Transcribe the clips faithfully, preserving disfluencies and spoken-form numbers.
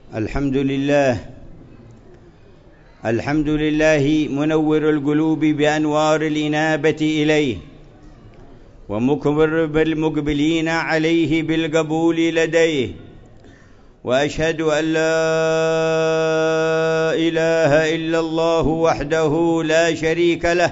الحمد لله الحمد لله منور القلوب بأنوار الإنابة إليه، ومكبر بالمقبلين عليه بالقبول لديه، وأشهد أن لا إله إلا الله وحده لا شريك له،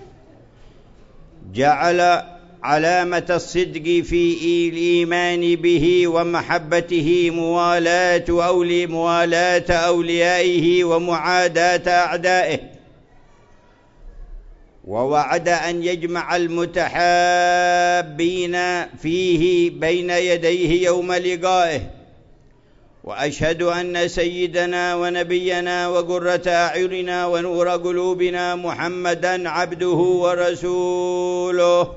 جعل علامة الصدق في الإيمان به ومحبته موالاة أولي موالاة أوليائه ومعاداة أعدائه، ووعد أن يجمع المتحابين فيه بين يديه يوم لقائه. وأشهد أن سيدنا ونبينا وقرة أعيننا ونور قلوبنا محمدًا عبده ورسوله،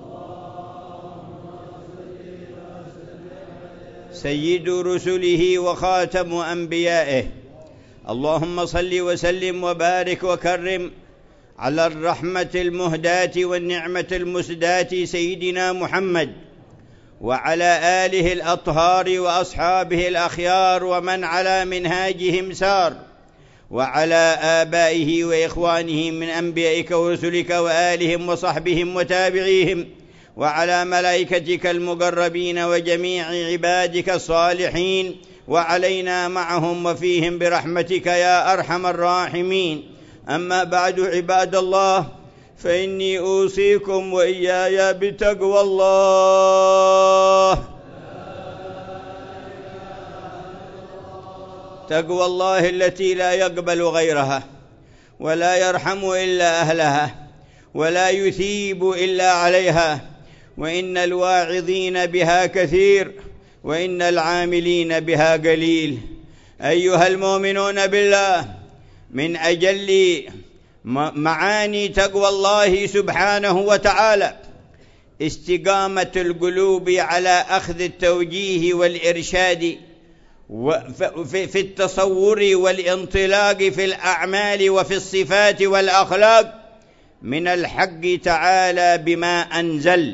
سيد رسله وخاتم أنبيائه. اللهم صل وسلم وبارك وكرم على الرحمة المهداة والنعمة المسداة سيدنا محمد، وعلى آله الأطهار وأصحابه الأخيار ومن على منهاجهم سار، وعلى آبائه وإخوانه من أنبيائك ورسلك وآلهم وصحبهم وتابعيهم، وعلى ملائكتك المقربين وجميع عبادك الصالحين، وعلينا معهم وفيهم برحمتك يا أرحم الراحمين. أما بعد، عباد الله، فإني أوصيكم وإياي بتقوى الله. تقوى الله التي لا يقبل غيرها، ولا يرحم إلا أهلها، ولا يثيب إلا عليها، وإن الواعظين بها كثير، وإن العاملين بها قليل. أيها المؤمنون بالله، من أجل معاني تقوى الله سبحانه وتعالى استقامة القلوب على أخذ التوجيه والإرشاد في التصور والانطلاق في الأعمال وفي الصفات والأخلاق من الحق تعالى بما أنزل،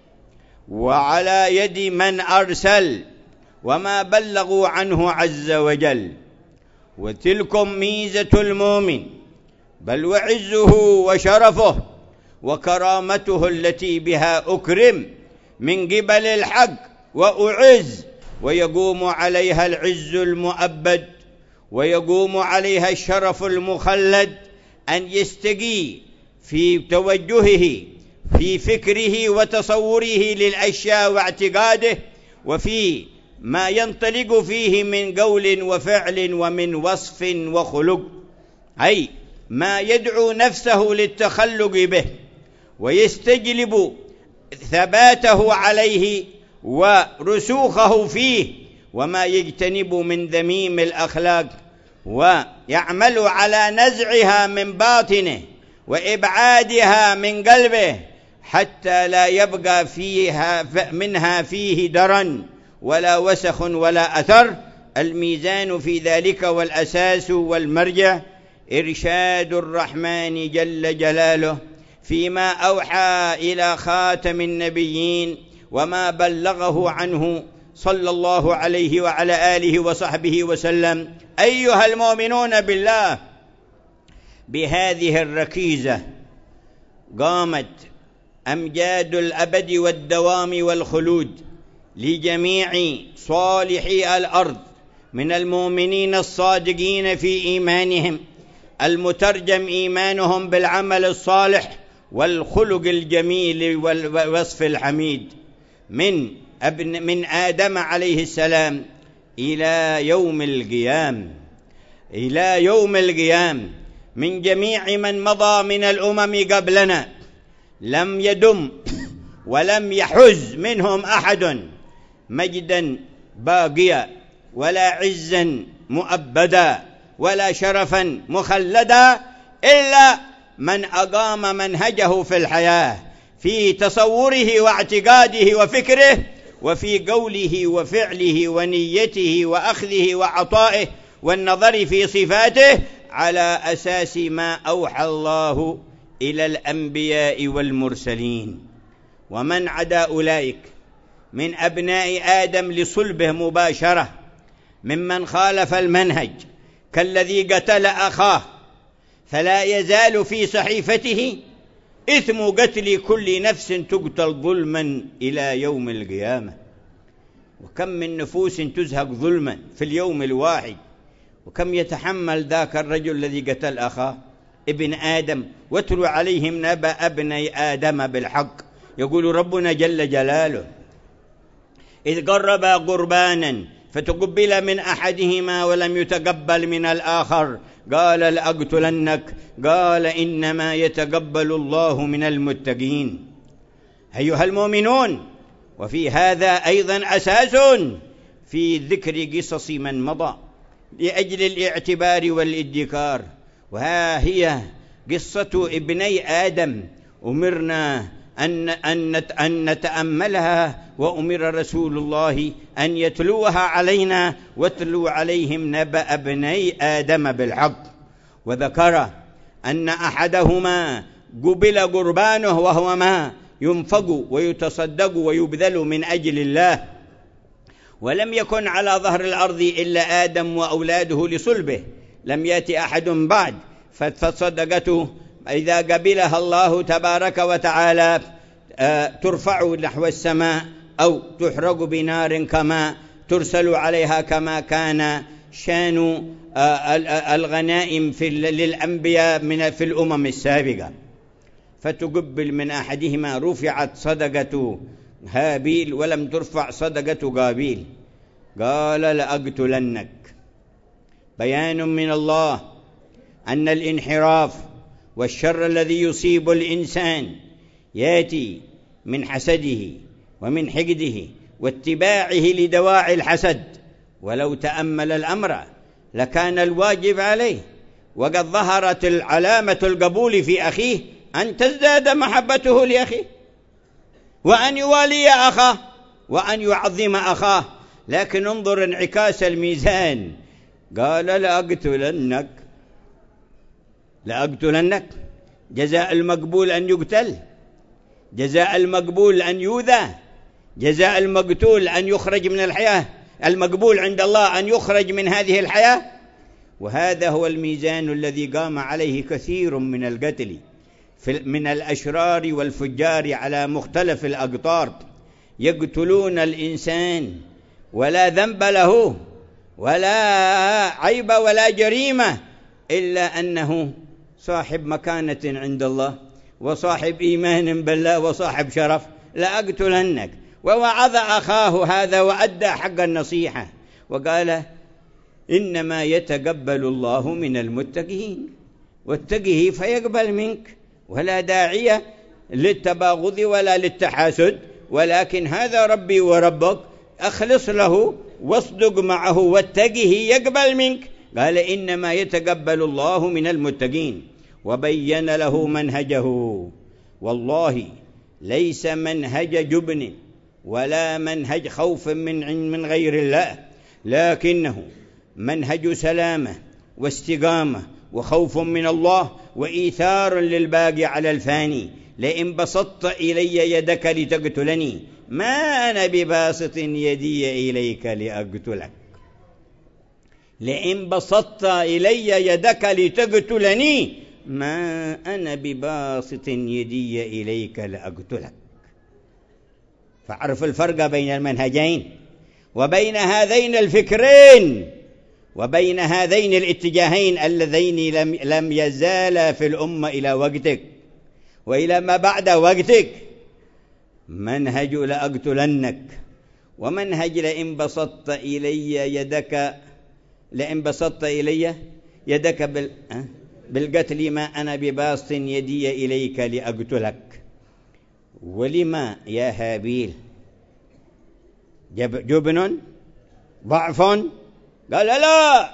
وعلى يد من أرسل، وما بلغوا عنه عز وجل. وتلكم ميزة المؤمن، بل وعزه وشرفه وكرامته التي بها أكرم من قبل الحق وأعز، ويقوم عليها العز المؤبد، ويقوم عليها الشرف المخلد، أن يستقي في توجهه في فكره وتصوره للأشياء واعتقاده، وفي ما ينطلق فيه من قول وفعل ومن وصف وخلق، أي ما يدعو نفسه للتخلق به ويستجلب ثباته عليه ورسوخه فيه، وما يجتنب من ذميم الأخلاق، ويعمل على نزعها من باطنه وإبعادها من قلبه، حتى لا يبقى فيها منها فيه درن ولا وسخ ولا أثر. الميزان في ذلك والأساس والمرجع إرشاد الرحمن جل جلاله فيما أوحى إلى خاتم النبيين وما بلغه عنه صلى الله عليه وعلى آله وصحبه وسلم. أيها المؤمنون بالله، بهذه الركيزة قامت أمجاد الأبد والدوام والخلود لجميع صالحي الأرض من المؤمنين الصادقين في إيمانهم، المترجم إيمانهم بالعمل الصالح والخلق الجميل والوصف الحميد، من ابن من آدم عليه السلام إلى يوم القيام إلى يوم القيام من جميع من مضى من الأمم قبلنا، لم يدم ولم يحز منهم أحد مجدا باقيا، ولا عزا مؤبدا، ولا شرفا مخلدا، إلا من أقام منهجه في الحياة في تصوره واعتقاده وفكره، وفي قوله وفعله ونيته وأخذه وعطائه والنظر في صفاته، على أساس ما أوحى الله إلى الأنبياء والمرسلين. ومن عدا أولئك من أبناء آدم لصلبه مباشرة ممن خالف المنهج كالذي قتل أخاه، فلا يزال في صحيفته إثم قتل كل نفس تقتل ظلما إلى يوم القيامة. وكم من نفوس تزهق ظلما في اليوم الواحد، وكم يتحمل ذاك الرجل الذي قتل أخاه ابن آدم. واتلو عليهم نبأ ابني آدم بالحق، يقول ربنا جل جلاله: إذ قربا قربانا فتقبل من أحدهما ولم يتقبل من الآخر قال لأقتلنك، قال إنما يتقبل الله من المتقين. أيها المؤمنون، وفي هذا أيضا أساس في ذكر قصص من مضى لأجل الاعتبار والادكار، وها هي قصة ابني آدم أمرنا أن, أن, أن نتأملها، وأمر رسول الله أن يتلوها علينا: واتلو عليهم نبأ ابني آدم بالحق. وذكر أن أحدهما قبل قربانه وهو ما ينفق ويتصدق ويبذل من أجل الله، ولم يكن على ظهر الأرض إلا آدم وأولاده لصلبه، لم يأتي أحد بعد، فصدقته إذا قبلها الله تبارك وتعالى ترفع نحو السماء أو تحرق بنار كما ترسل عليها، كما كان شان الغنائم في للأنبياء من في الأمم السابقة. فتقبل من أحدهما رفعت صدقة هابيل ولم ترفع صدقة قابيل، قال لأقتلنك. بيان من الله أن الانحراف والشر الذي يصيب الإنسان يأتي من حسده ومن حقده واتباعه لدواعي الحسد. ولو تأمل الأمر لكان الواجب عليه، وقد ظهرت العلامة القبول في أخيه أن تزداد محبته لأخيه، وأن يوالي أخاه، وأن يعظم أخاه. لكن انظر انعكاس الميزان، قال لأقتلنك. لأقتلنك جزاء المقبول أن يقتل، جزاء المقبول أن يؤذى، جزاء المقتول أن يخرج من الحياة، المقبول عند الله أن يخرج من هذه الحياة. وهذا هو الميزان الذي قام عليه كثير من القتل من الأشرار والفجار على مختلف الأقطار، يقتلون الإنسان ولا ذنب له ولا عيب ولا جريمة، إلا أنه صاحب مكانة عند الله وصاحب إيمان بالله وصاحب شرف. لأقتلنك، ووعظ أخاه هذا وأدى حق النصيحة، وقال إنما يتقبل الله من المتقين، واتقه فيقبل منك، ولا داعي للتباغض ولا للتحاسد، ولكن هذا ربي وربك، أخلص له واصدق معه واتقه يقبل منك. قال إنما يتقبل الله من المتقين، وبين له منهجه. والله ليس منهج جبن ولا منهج خوف من من غير الله، لكنه منهج سلامة واستقامة وخوف من الله وإيثار للباقي على الفاني. لئن بسطت إلي يدك لتقتلني ما أنا بباسط يدي إليك لأقتلك. لئن بسطت إلي يدك لتقتلني ما أنا بباسط يدي إليك لأقتلك. فاعرف الفرق بين المنهجين وبين هذين الفكرين وبين هذين الاتجاهين اللذين لم, لم يزالا في الأمة إلى وقتك وإلى ما بعد وقتك. منهج لأقتلنك، ومنهج لئن بسطت إلي يدك لئن بسطت إلي يدك بال... بالقتل ما أنا بباسط يدي إليك لأقتلك. ولما يا هابيل؟ جب... جبن ضعف؟ قال لا،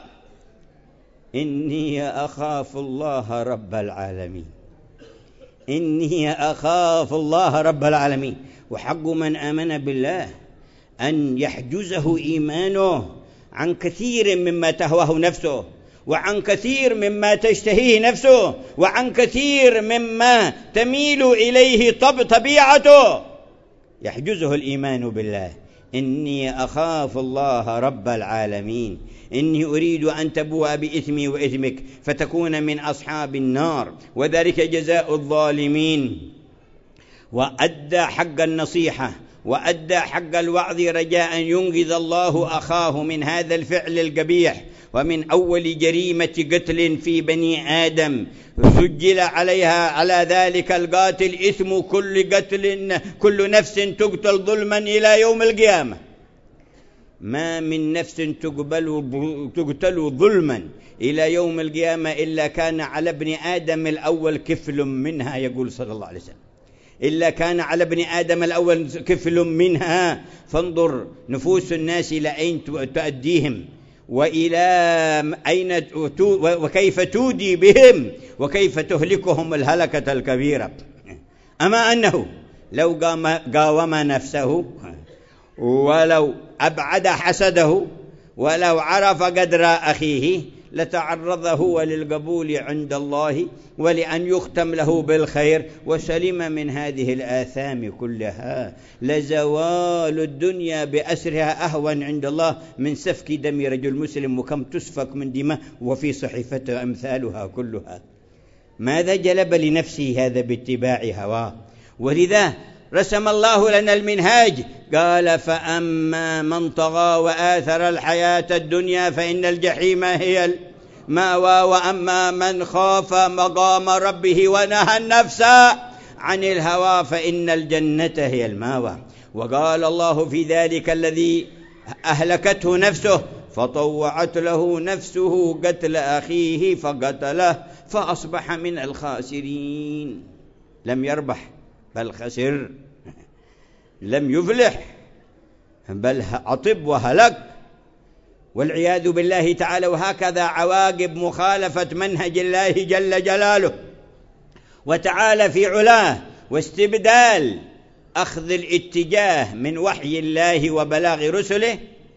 إني أخاف الله رب العالمين، إني أخاف الله رب العالمين. وحق من آمن بالله أن يحجزه إيمانه عن كثير مما تهواه نفسه، وعن كثير مما تشتهيه نفسه، وعن كثير مما تميل إليه طب طبيعته. يحجزه الإيمان بالله، إني أخاف الله رب العالمين، إني أريد أن تبوء بإثمي وإثمك فتكون من أصحاب النار، وذلك جزاء الظالمين. وأدى حق النصيحة وأدى حق الوعظ رجاء أن ينقذ الله أخاه من هذا الفعل القبيح، ومن أول جريمة قتل في بني آدم سجل عليها على ذلك القاتل إثم كل قتل، كل نفس تقتل ظلما إلى يوم القيامة. ما من نفس تقبل تقتل ظلما إلى يوم القيامة إلا كان على ابن آدم الأول كفل منها، يقول صلى الله عليه وسلم، إلا كان على ابن آدم الأول كفل منها. فانظر نفوس الناس إلى أين تؤديهم، وإلى أين وكيف تودي بهم، وكيف تهلكهم الهلكة الكبيرة. أما أنه لو قاوم نفسه، ولو أبعد حسده، ولو عرف قدر أخيه، لتعرض هو للقبول عند الله ولأن يختم له بالخير وسلم من هذه الآثام كلها. لزوال الدنيا بأسرها أهون عند الله من سفك دم رجل مسلم، وكم تسفك من دماء وفي صحيفته أمثالها كلها. ماذا جلب لنفسه هذا باتباع هواه؟ ولذا رسم الله لنا المنهاج، قال: فأما من طغى وآثر الحياة الدنيا فإن الجحيم هي المأوى، وأما من خاف مقام ربه ونهى النفس عن الهوى فإن الجنة هي المأوى. وقال الله في ذلك الذي أهلكته نفسه فطوعت له نفسه قتل أخيه فقتله فأصبح من الخاسرين. لم يربح بل خسر، لم يفلح بل عطب وهلك، والعياذ بالله تعالى. وهكذا عواقب مخالفة منهج الله جل جلاله وتعالى في علاه، واستبدال أخذ الاتجاه من وحي الله وبلاغ رسله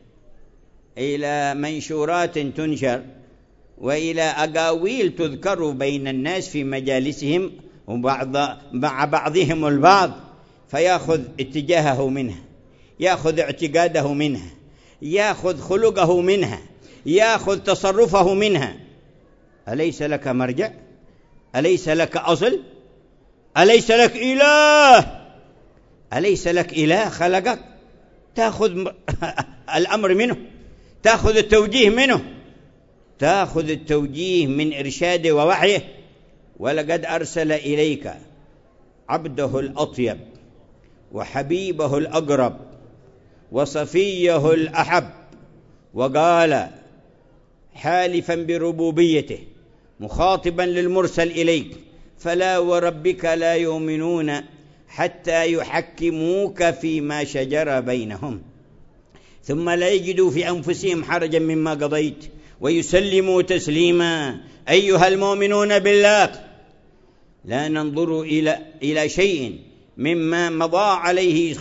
إلى منشورات تنشر، وإلى أقاويل تذكر بين الناس في مجالسهم وبعض مع بعضهم البعض، فيأخذ اتجاهه منها، يأخذ اعتقاده منها، يأخذ خلقه منها، يأخذ تصرفه منها. أليس لك مرجع؟ أليس لك أصل؟ أليس لك إله؟ أليس لك إله خلقك؟ تأخذ الأمر منه، تأخذ التوجيه منه، تأخذ التوجيه من إرشاده ووحيه. ولقد أرسل إليك عبده الأطيب وحبيبه الأقرب وصفيه الأحب، وقال حالفا بربوبيته مخاطبا للمرسل إليك: فلا وربك لا يؤمنون حتى يحكموك فيما شجر بينهم ثم لا يجدوا في أنفسهم حرجا مما قضيت ويسلموا تسليما. أيها المؤمنون بالله، لا ننظر إلى إلى شيء مما مضى عليه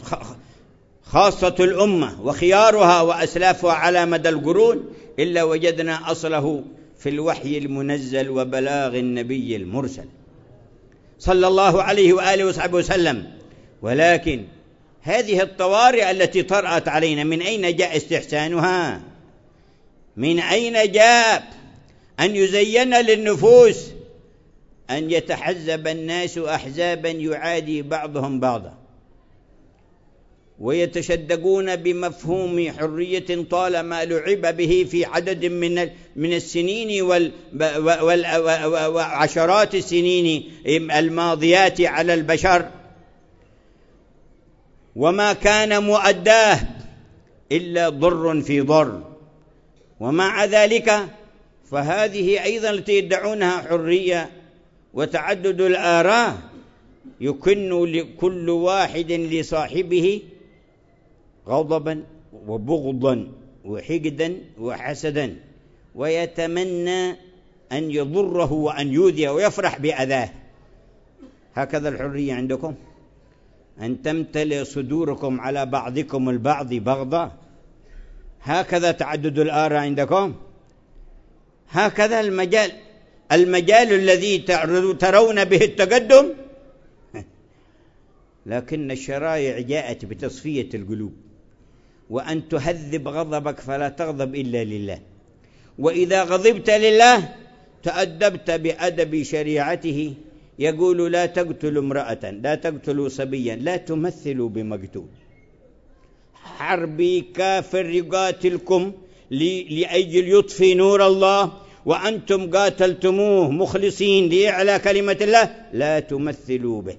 خاصة الأمة وخيارها وأسلافها على مدى القرون إلا وجدنا أصله في الوحي المنزل وبلاغ النبي المرسل صلى الله عليه وآله وصحبه وسلم. ولكن هذه الطوارئ التي طرأت علينا من أين جاء استحسانها؟ من أين جاء أن يزين للنفوس أن يتحزب الناس أحزابا يعادي بعضهم بعضا، ويتشدقون بمفهوم حرية طالما لعب به في عدد من من السنين وعشرات السنين الماضيات على البشر، وما كان مؤداه إلا ضر في ضر. ومع ذلك فهذه أيضا التي يدعونها حرية وتعدد الآراء يكن لكل واحد لصاحبه غضبا وبغضا وحقدا وحسدا، ويتمنى أن يضره وأن يؤذيه ويفرح بأذاه. هكذا الحرية عندكم؟ أن تمتلئ صدوركم على بعضكم البعض بغضا؟ هكذا تعدد الآراء عندكم؟ هكذا المجال المجال الذي ترون به التقدم؟ لكن الشرائع جاءت بتصفية القلوب، وأن تهذب غضبك فلا تغضب إلا لله، وإذا غضبت لله تأدبت بأدب شريعته. يقول لا تقتلوا امرأة، لا تقتلوا صبيا، لا تمثلوا بمقتول. حربي كافر يقاتلكم لأجل يطفي نور الله، وأنتم قاتلتموه مخلصين لإعلاء كلمة الله، لا تمثلوا به.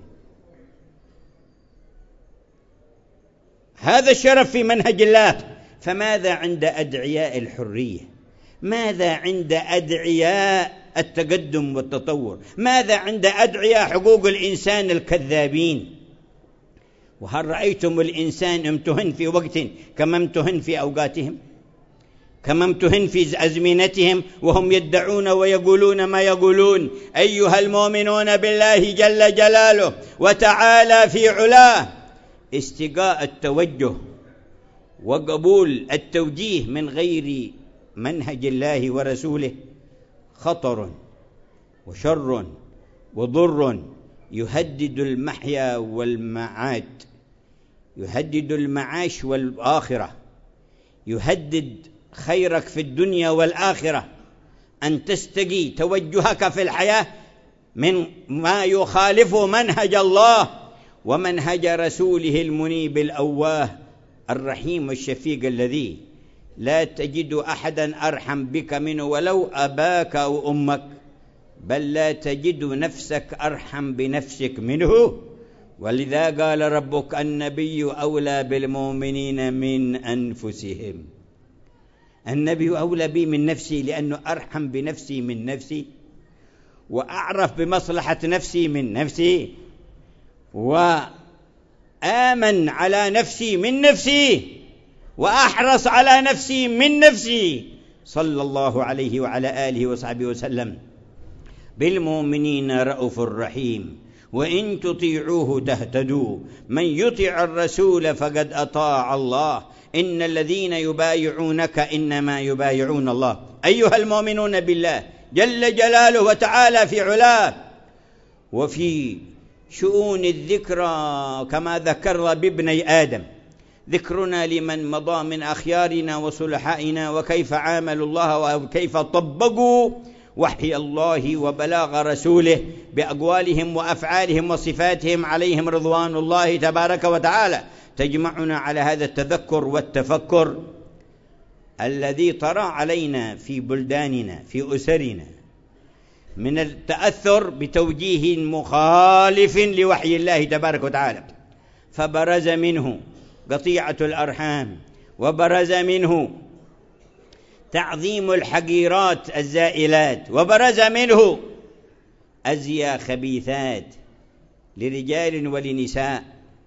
هذا الشرف في منهج الله. فماذا عند أدعياء الحرية؟ ماذا عند أدعياء التقدم والتطور؟ ماذا عند أدعياء حقوق الإنسان الكذابين؟ وهل رأيتم الإنسان امتهن في وقت كما امتهن في أوقاتهم، كما امتهن في أزمنتهم وهم يدعون ويقولون ما يقولون؟ أيها المؤمنون بالله جل جلاله وتعالى في علاه، استقاء التوجه وقبول التوجيه من غير منهج الله ورسوله خطر وشر وضر يهدد المحيا والمعاد، يهدد المعاش والآخرة، يهدد خيرك في الدنيا والآخرة. أن تستقي توجهك في الحياة من ما يخالف منهج الله ومنهج رسوله المنيب الأواه الرحيم الشفيق، الذي لا تجد أحدا أرحم بك منه ولو أباك أو أمك، بل لا تجد نفسك أرحم بنفسك منه. ولذا قال ربك النبي أولى بالمؤمنين من أنفسهم. النبي أولى بي من نفسي لأنه أرحم بنفسي من نفسي، وأعرف بمصلحة نفسي من نفسي، وآمن على نفسي من نفسي، وأحرص على نفسي من نفسي، صلى الله عليه وعلى آله وصحبه وسلم. بالمؤمنين رؤوف رحيم، وإن تطيعوه تهتدوا، من يطع الرسول فقد أطاع الله، إن الذين يبايعونك إنما يبايعون الله. أيها المؤمنون بالله جل جلاله وتعالى في علاه، وفي شؤون الذكرى كما ذكر بابني آدم، ذكرنا لمن مضى من أخيارنا وصلحائنا، وكيف عاملوا الله وكيف طبقوا وحي الله وبلاغ رسوله بأقوالهم وأفعالهم وصفاتهم عليهم رضوان الله تبارك وتعالى. تجمعنا على هذا التذكر والتفكر الذي طرأ علينا في بلداننا في أسرنا من التأثر بتوجيه مخالف لوحي الله تبارك وتعالى، فبرز منه قطيعة الأرحام، وبرز منه تعظيم الحقيرات الزائلات، وبرز منه أزياء خبيثات لرجال ولنساء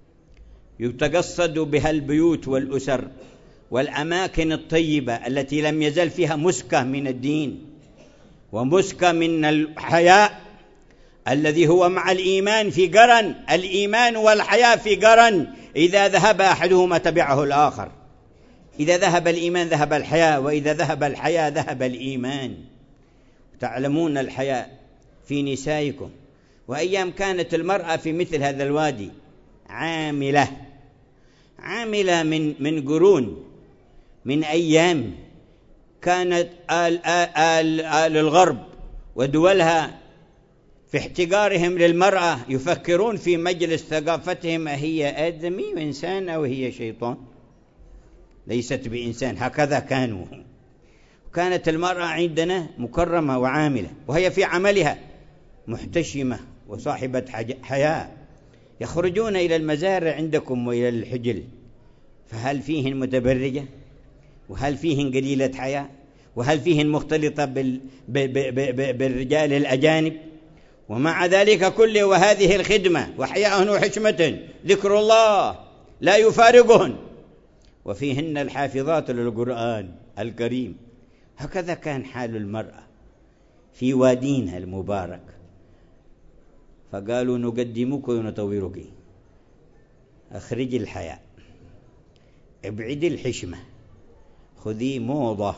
يتقصد بها البيوت والأسر والأماكن الطيبة التي لم يزل فيها مسكة من الدين ومسكة من الحياء الذي هو مع الإيمان في قرن. الإيمان والحياء في قرن، إذا ذهب أحدهما تبعه الآخر. إذا ذهب الإيمان ذهب الحياء، وإذا ذهب الحياء ذهب الإيمان. تعلمون الحياء في نسائكم، وأيام كانت المرأة في مثل هذا الوادي عاملة عاملة من من قرون، من أيام كانت آل, آل, آل الغرب ودولها في احتقارهم للمرأة يفكرون في مجلس ثقافتهم هي آدمي وإنسان أو هي شيطان، ليست بإنسان. هكذا كانوا. كانت المرأة عندنا مكرمة وعاملة، وهي في عملها محتشمة وصاحبة حياء. يخرجون إلى المزارع عندكم وإلى الحجل، فهل فيهن متبرجة؟ وهل فيهن قليلة حياء؟ وهل فيهن مختلطة بال... ب... ب... ب... بالرجال الأجانب؟ ومع ذلك كله وهذه الخدمة وحياء وحشمة ذكر الله لا يفارقهن، وفيهن الحافظات للقرآن الكريم. هكذا كان حال المرأة في وادينا المبارك. فقالوا نقدمك ونطورك، أخرجي الحياء، ابعدي الحشمة، خذي موضة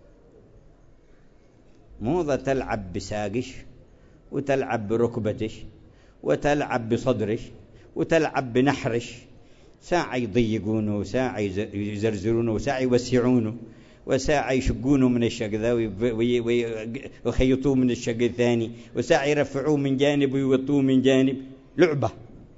موضة تلعب بساقش وتلعب بركبتش وتلعب بصدرش وتلعب بنحرش، ساعة يضيقونه، وساعة يزرزرونه، وساعة يوسعونه، وساعة يشقونه من الشق ذا ويخيطوه من الشق الثاني، وساعة يرفعوه من جانب ويوطوه من جانب. لعبة.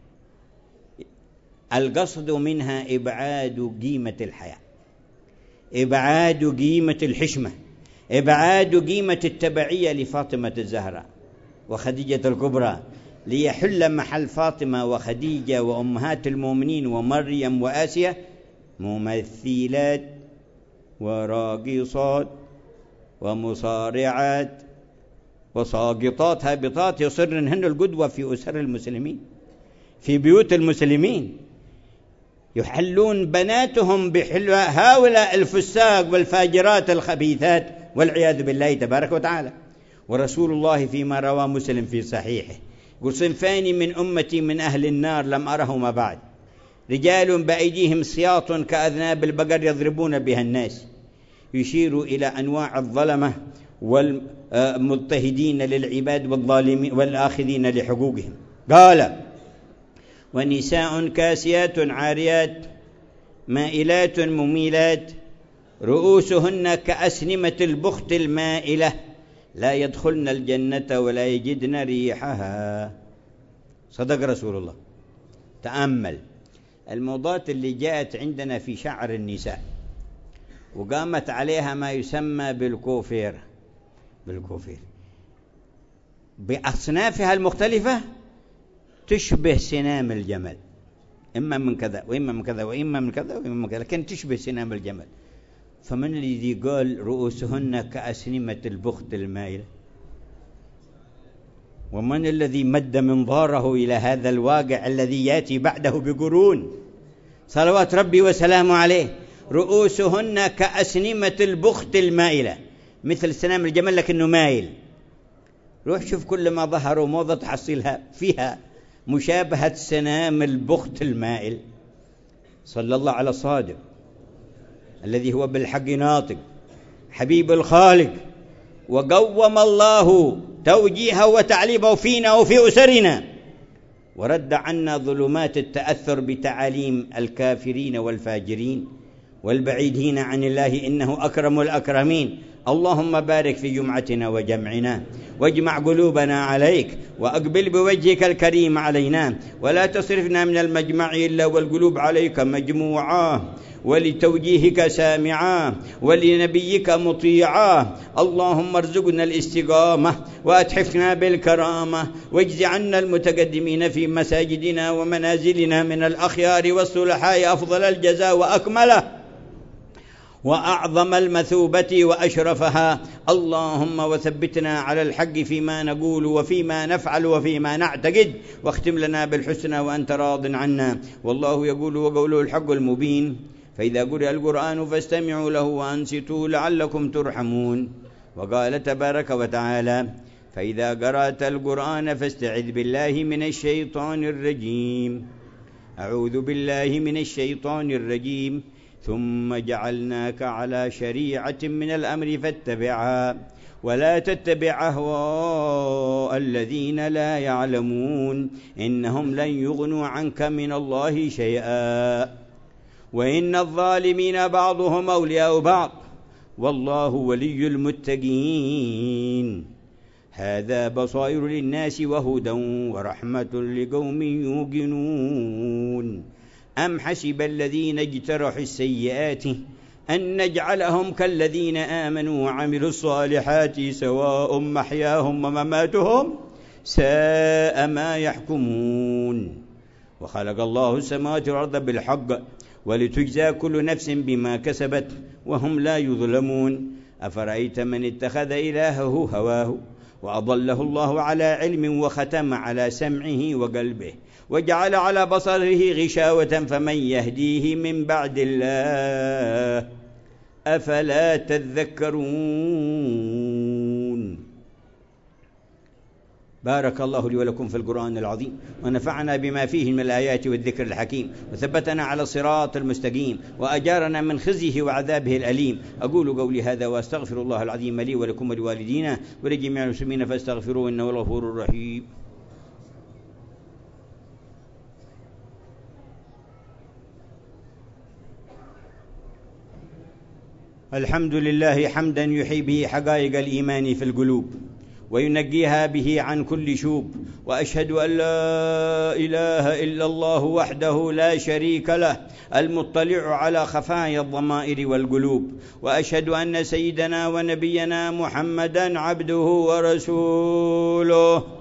القصد منها إبعاد قيمة الحياة، إبعاد قيمة الحشمة، إبعاد قيمة التبعية لفاطمة الزهراء وخديجة الكبرى، ليحل محل فاطمة وخديجة وأمهات المؤمنين ومريم وآسيا ممثلات وراقصات ومصارعات وساقطات هابطات، يصرن هن القدوة في أسر المسلمين، في بيوت المسلمين، يحلون بناتهم بحلوى هؤلاء الفساق والفاجرات الخبيثات والعياذ بالله تبارك وتعالى. ورسول الله فيما روى مسلم في صحيحه يقول: صنفان من أمتي من أهل النار لم أرهما بعد، رجال بأيديهم سياط كأذناب البقر يضربون بها الناس، يشير إلى أنواع الظلمة والمضطهدين للعباد والظالمين والآخذين لحقوقهم. قال: ونساء كاسيات عاريات مائلات مميلات رؤوسهن كأسنمة البخت المائلة لا يدخلن الجنة ولا يجدن ريحها. صدق رسول الله. تأمل الموضات اللي جاءت عندنا في شعر النساء وقامت عليها ما يسمى بالكوفير، بالكوفير بأصنافها المختلفة تشبه سنام الجمل، إما من كذا وإما من كذا وإما من كذا وإما من كذا، لكن تشبه سنام الجمل. فمن الذي قال رؤوسهن كأسنمة البخت المائلة؟ ومن الذي مد منظاره إلى هذا الواقع الذي يأتي بعده بقرون صلوات ربي وسلامه عليه؟ رؤوسهن كأسنمة البخت المائلة، مثل سنام الجمل لكنه مايل. روح شوف كل ما ظهروا موضة تحصلها فيها مشابهة سنام البخت المائل. صلى الله على الصادق الذي هو بالحق ناطق حبيب الخالق، وقوم الله توجيهه وتعليمه فينا وفي أسرنا، ورد عنا ظلمات التأثر بتعاليم الكافرين والفاجرين والبعيدين عن الله، إنه أكرم الأكرمين. اللهم بارك في جمعتنا وجمعنا، واجمع قلوبنا عليك، وأقبل بوجهك الكريم علينا، ولا تصرفنا من المجمع إلا والقلوب عليك مجموعة، ولتوجيهك سامعا، ولنبيك مطيعا. اللهم ارزقنا الاستقامة وأتحفنا بالكرامة، واجز عنا المتقدمين في مساجدنا ومنازلنا من الأخيار والصلحاء أفضل الجزاء وأكمله وأعظم المثوبة وأشرفها. اللهم وثبتنا على الحق فيما نقول وفيما نفعل وفيما نعتقد، واختم لنا بالحسنى وأنت راض عنا. والله يقول وقوله الحق المبين: فإذا قرئ القرآن فاستمعوا له وأنصتوا لعلكم ترحمون. وقال تبارك وتعالى: فإذا قرأت القرآن فاستعذ بالله من الشيطان الرجيم. أعوذ بالله من الشيطان الرجيم. ثم جعلناك على شريعة من الأمر فاتبعها ولا تتبع أهواء الذين لا يعلمون، إنهم لن يغنوا عنك من الله شيئا، وإن الظالمين بعضهم أولياء بعض، والله ولي المتقين. هذا بصائر للناس وهدى ورحمة لقوم يوقنون. أم حسب الذين اجترحوا السيئات أن نجعلهم كالذين آمنوا وعملوا الصالحات سواء محياهم ومماتهم ساء ما يحكمون. وخلق الله السماوات والأرض بالحق ولتجزى كل نفس بما كسبت وهم لا يظلمون. أفرأيت من اتخذ إلهه هواه وأضله الله على علم وختم على سمعه وقلبه وجعل على بصره غشاوة فمن يهديه من بعد الله أفلا تذكرون. بارك الله لي ولكم في القرآن العظيم، ونفعنا بما فيه من الآيات والذكر الحكيم، وثبتنا على الصراط المستقيم، وأجارنا من خزيه وعذابه الأليم. أقول قولي هذا وأستغفر الله العظيم لي ولكم ولوالدينا ولجميع المسلمين فاستغفروه إنه الغفور الرحيم. الحمد لله حمدا يحيي به حقائق الإيمان في القلوب وينقيها به عن كل شوب، وأشهد أن لا إله إلا الله وحده لا شريك له المطلع على خفايا الضمائر والقلوب، وأشهد أن سيدنا ونبينا محمدا عبده ورسوله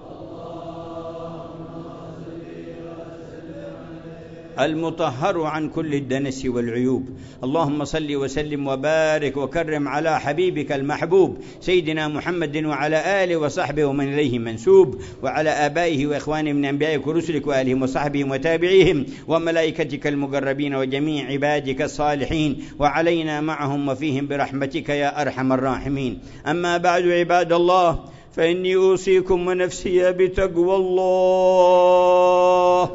المطهر عن كل الدنس والعيوب. اللهم صل وسلم وبارك وكرم على حبيبك المحبوب سيدنا محمد وعلى آله وصحبه ومن إليه منسوب، وعلى آبائه وإخوانه من أنبيائك ورسلك وآلهم وصحبهم وتابعيهم وملائكتك المقربين وجميع عبادك الصالحين، وعلينا معهم وفيهم برحمتك يا أرحم الراحمين. أما بعد عباد الله، فإني أوصيكم ونفسي بتقوى الله.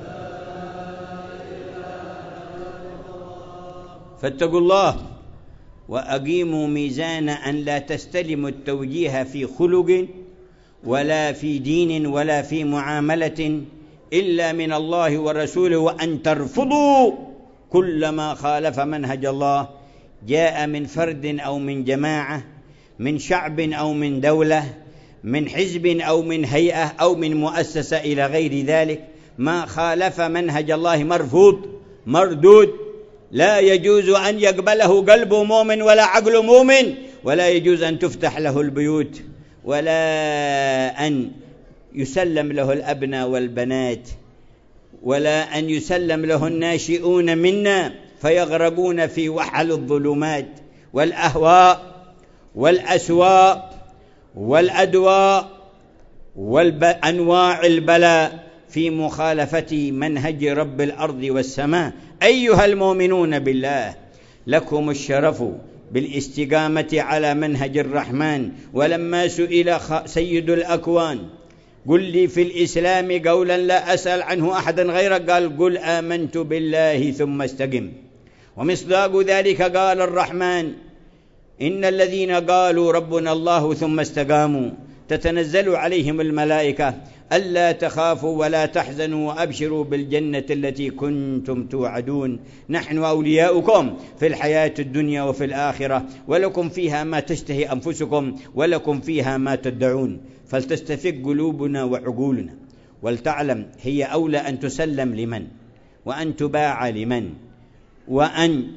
فاتقوا الله وأقيموا ميزان أن لا تستلموا التوجيه في خلق ولا في دين ولا في معاملة إلا من الله ورسوله، وأن ترفضوا كل ما خالف منهج الله جاء من فرد أو من جماعة، من شعب أو من دولة، من حزب أو من هيئة أو من مؤسسة إلى غير ذلك. ما خالف منهج الله مرفوض مردود، لا يجوز أن يقبله قلب مؤمن ولا عقل مؤمن، ولا يجوز أن تفتح له البيوت، ولا أن يسلم له الأبناء والبنات، ولا أن يسلم له الناشئون منا فيغرقون في وحل الظلمات والأهواء والأسواء والأدواء وأنواع البلاء في مخالفة منهج رب الأرض والسماء. أيها المؤمنون بالله، لكم الشرف بالاستقامة على منهج الرحمن. ولما سئل سيد الأكوان قل لي في الإسلام قولا لا أسأل عنه أحدا غيرك، قال قل آمنت بالله ثم استقم. ومصداق ذلك قال الرحمن إن الذين قالوا ربنا الله ثم استقاموا تتنزل عليهم الملائكة ألا تخافوا ولا تحزنوا وأبشروا بالجنة التي كنتم توعدون، نحن أولياؤكم في الحياة الدنيا وفي الآخرة، ولكم فيها ما تشتهي أنفسكم ولكم فيها ما تدعون. فلتستفق قلوبنا وعقولنا ولتعلم هي أولى أن تسلم لمن، وأن تباع لمن، وأن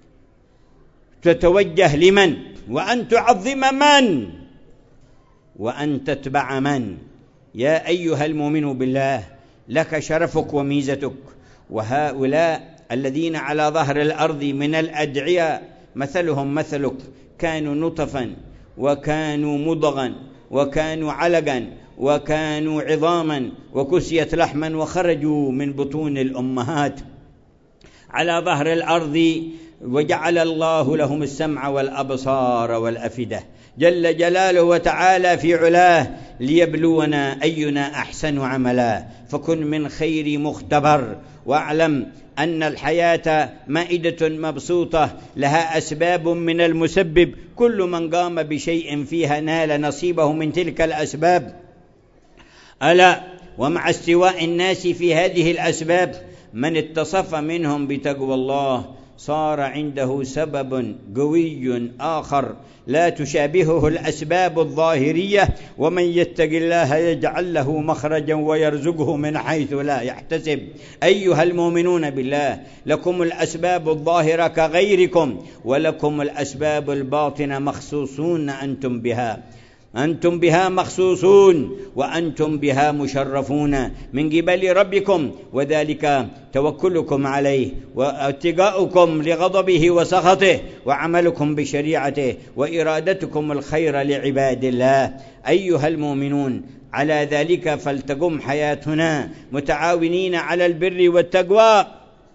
تتوجه لمن، وأن تعظم من، وأن تتبع من. يا أيها المؤمن بالله، لك شرفك وميزتك. وهؤلاء الذين على ظهر الأرض من الأدعياء مثلهم مثلك، كانوا نطفا وكانوا مضغا وكانوا علقا وكانوا عظاما وكسيت لحما وخرجوا من بطون الأمهات على ظهر الأرض، وجعل الله لهم السمع والأبصار والأفئدة جل جلاله وتعالى في علاه ليبلونا أينا أحسن عملا. فكن من خير مختبر، واعلم أن الحياة مائدة مبسوطة لها أسباب من المسبب، كل من قام بشيء فيها نال نصيبه من تلك الأسباب. ألا ومع استواء الناس في هذه الأسباب، من اتصف منهم بتقوى الله صار عنده سبب قوي آخر لا تشابهه الأسباب الظاهرية، ومن يتق الله يجعل له مخرجا ويرزقه من حيث لا يحتسب. أيها المؤمنون بالله، لكم الأسباب الظاهرة كغيركم، ولكم الأسباب الباطنة مخصوصون أنتم بها، أنتم بها مخصوصون وأنتم بها مشرفون من قبل ربكم، وذلك توكلكم عليه واتقاؤكم لغضبه وسخطه وعملكم بشريعته وإرادتكم الخير لعباد الله. أيها المؤمنون، على ذلك فلتقم حياتنا متعاونين على البر والتقوى،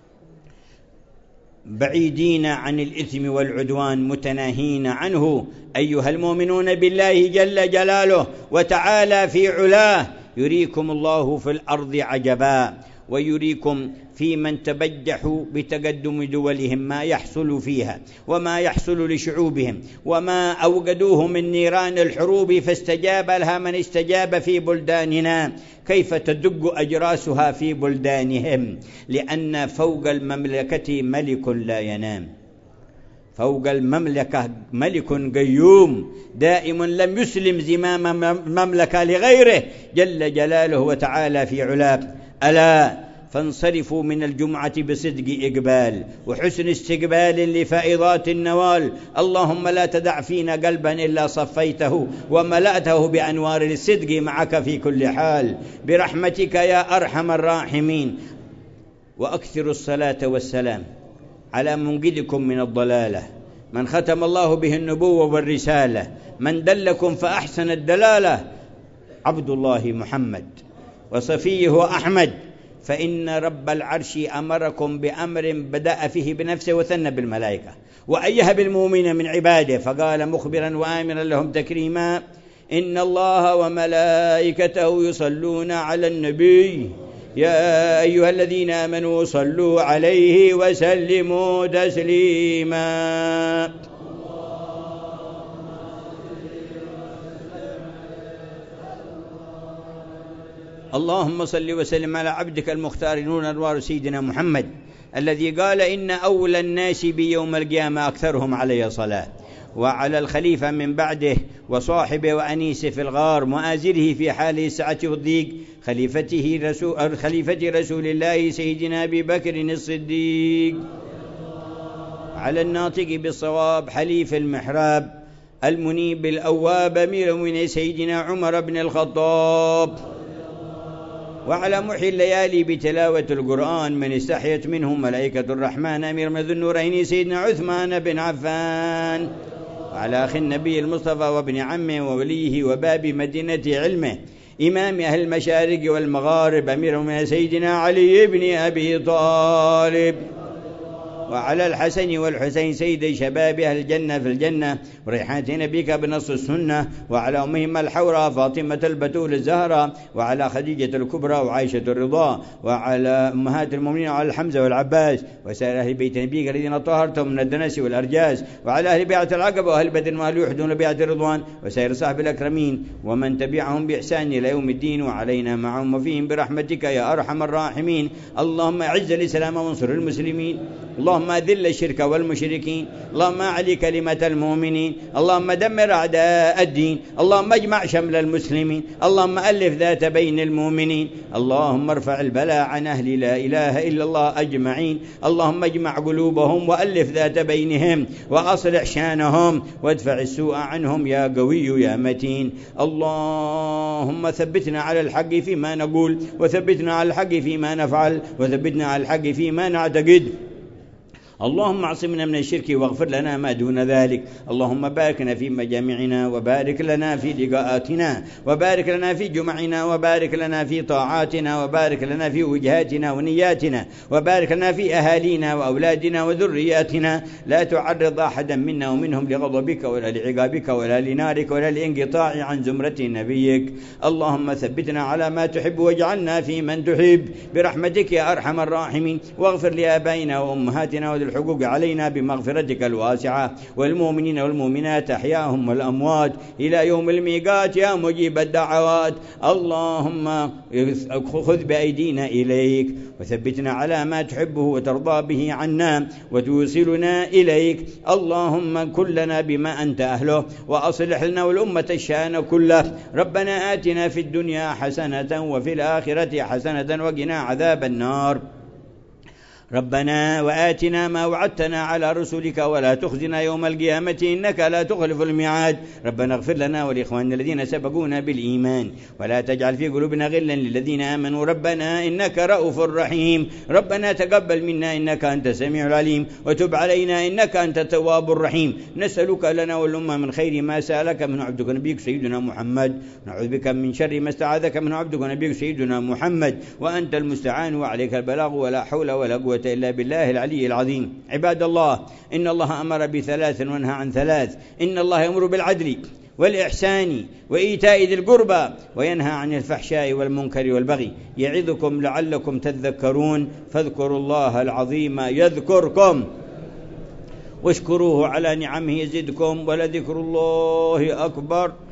بعيدين عن الإثم والعدوان متناهين عنه. أيها المؤمنون بالله جل جلاله وتعالى في علاه، يريكم الله في الأرض عجبا، ويريكم في من تبجحوا بتقدم دولهم ما يحصل فيها وما يحصل لشعوبهم، وما أوقدوه من نيران الحروب فاستجاب لها من استجاب في بلداننا، كيف تدق أجراسها في بلدانهم، لأن فوق المملكة ملك لا ينام. فوق المملكة ملك قيوم دائم لم يسلم زمام المملكة لغيره جل جلاله وتعالى في علاه. ألا فانصرفوا من الجمعة بصدق إقبال وحسن استقبال لفائضات النوال. اللهم لا تدع فينا قلبا إلا صفيته وملأته بأنوار الصدق معك في كل حال برحمتك يا أرحم الراحمين. وأكثر الصلاة والسلام على منقذكم من الضلالة، من ختم الله به النبوة والرسالة، من دلكم فأحسن الدلالة، عبد الله محمد وصفيه أحمد. فإن رب العرش أمركم بأمر بدأ فيه بنفسه وثنى بالملائكة وأيه بالمؤمنين من عباده، فقال مخبرا وآمرا لهم تكريما: إن الله وملائكته يصلون على النبي يا أيها الذين آمنوا صلوا عليه وسلموا تسليما. اللهم صل وسلم على عبدك المختار نور أنوار سيدنا محمد الذي قال: إن أولى الناس بي يوم القيامة أكثرهم علي صلاة. وعلى الخليفة من بعده وصاحبه وأنيسه في الغار مؤازره في حال السعة والضيق خليفته رسول, خليفة رسول الله سيدنا أبي بكر الصديق. على الناطق بالصواب حليف المحراب المنيب الأواب أمير المؤمنين سيدنا عمر بن الخطاب. وعلى محيي الليالي بتلاوة القرآن من استحيت منه ملائكة الرحمن أمير من ذو النورين سيدنا عثمان بن عفان. وعلى أخي النبي المصطفى وابن عمه ووليه وباب مدينة علمه إمام أهل المشارق والمغارب أمير من سيدنا علي بن أبي طالب. وعلى الحسن والحسين سيد شباب أهل الجنة في الجنة وريحانة نبيك بنص السنة. وعلى أمهما الحوراء فاطمة البتول الزهراء. وعلى خديجة الكبرى وعائشة الرضا. وعلى أمهات المؤمنين وعلى الحمزة والعباس وسائر أهل بيت نبيك الذين طهرتهم من الدنس والأرجاس. وعلى أهل بيعة العقبة وأهل بدر وأهل يحدون بيعة الرضوان وسائر صاحب الأكرمين ومن تبعهم بإحسان إلى يوم الدين وعلينا معهم وفيهم برحمتك يا أرحم الراحمين. اللهم أعز الإسلام وانصر المسلمين، اللهم أذل الشرك والمشركين، اللهم أعلي كلمة المؤمنين، اللهم دمر أعداء الدين، اللهم اجمع شمل المسلمين، اللهم ألف ذات بين المؤمنين، اللهم ارفع البلاء عن أهل لا إله إلا الله أجمعين، اللهم اجمع قلوبهم وألف ذات بينهم وأصلح شانهم وادفع السوء عنهم يا قوي يا متين. اللهم ثبتنا على الحق فيما نقول وثبتنا على الحق فيما نفعل وثبتنا على الحق فيما نعتقد. اللهم اعصمنا من الشرك واغفر لنا ما دون ذلك. اللهم باركنا في مجامعنا وبارك لنا في لقاءاتنا وبارك لنا في جمعنا وبارك لنا في طاعاتنا وبارك لنا في وجهاتنا ونياتنا وبارك لنا في أهالينا وأولادنا وذرياتنا. لا تعرض أحدا منا ومنهم لغضبك ولا لعقابك ولا لنارك ولا لانقطاع عن زمرة نبيك. اللهم ثبتنا على ما تحب واجعلنا في من تحب برحمتك يا أرحم الراحمين. واغفر لآبائنا وأمهاتنا وذل الحقوق علينا بمغفرتك الواسعة والمؤمنين والمؤمنات أحياهم والأموات إلى يوم الميقات يا مجيب الدعوات. اللهم خذ بأيدينا إليك وثبتنا على ما تحبه وترضى به عنا وتوصلنا إليك. اللهم كن لنا بما أنت أهله وأصلح لنا والأمة الشأن كله. ربنا آتنا في الدنيا حسنة وفي الآخرة حسنة وقنا عذاب النار. ربنا وآتنا ما وعدتنا على رسلك ولا تخزنا يوم القيامة إنك لا تخلف الميعاد. ربنا اغفر لنا ولإخواننا الذين سبقونا بالإيمان ولا تجعل في قلوبنا غلا للذين آمنوا ربنا إنك رؤوف رحيم. ربنا تقبل منا إنك أنت السميع العليم وتب علينا إنك أنت التواب الرحيم. نسألك لنا والأمة من خير ما سألك من عبدك نبيك سيدنا محمد، نعوذ بك من شر ما استعاذك من عبدك نبيك سيدنا محمد، وأنت المستعان وعليك البلاغ ولا حول ولا قوة إلا بالله العلي العظيم. عباد الله، إن الله أمر بثلاث وانهى عن ثلاث. إن الله يأمر بالعدل والإحسان وإيتاء ذي القربى وينهى عن الفحشاء والمنكر والبغي يعظكم لعلكم تذكرون. فاذكروا الله العظيم يذكركم واشكروه على نعمه يزدكم ولذكر الله أكبر.